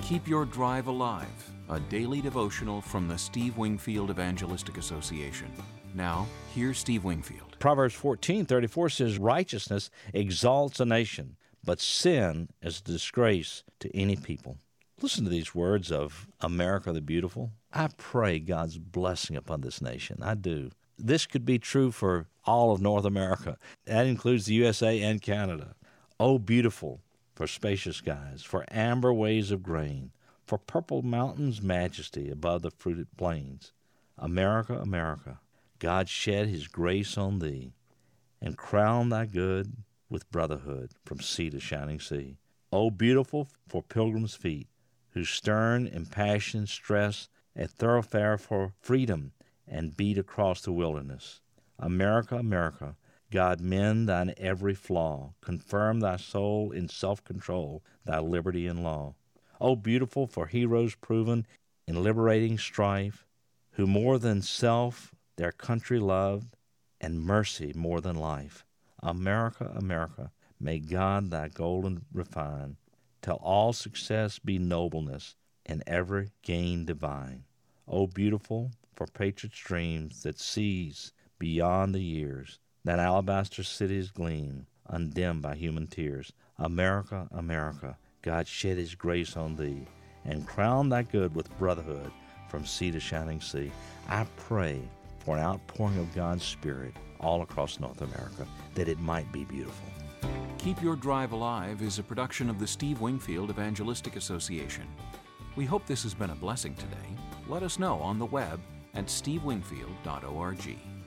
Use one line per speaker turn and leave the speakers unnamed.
Keep Your Drive Alive, a daily devotional from the Steve Wingfield Evangelistic Association. Now, here's Steve Wingfield.
Proverbs 14:34 says, "Righteousness exalts a nation, but sin is a disgrace to any people." Listen to these words of America the Beautiful. I pray God's blessing upon this nation. I do. This could be true for all of North America. That includes the USA and Canada. Oh, beautiful for spacious skies, for amber waves of grain, for purple mountains' majesty above the fruited plains. America, America, God shed His grace on thee, and crown thy good with brotherhood from sea to shining sea. Oh, beautiful for pilgrims' feet, who stern impassioned stress a thoroughfare for freedom and beat across the wilderness. America, America, God mend thine every flaw, confirm thy soul in self-control, thy liberty in law. Oh, beautiful for heroes proven in liberating strife, who more than self their country loved, and mercy more than life. America, America, may God thy golden refine, till all success be nobleness, and every gain divine. Oh, beautiful for patriots' dreams that sees beyond the years, that alabaster cities gleam, undimmed by human tears. America, America, God shed His grace on thee, and crown thy good with brotherhood from sea to shining sea. I pray for an outpouring of God's Spirit all across North America, that it might be beautiful.
Keep Your Drive Alive is a production of the Steve Wingfield Evangelistic Association. We hope this has been a blessing today. Let us know on the web at stevewingfield.org.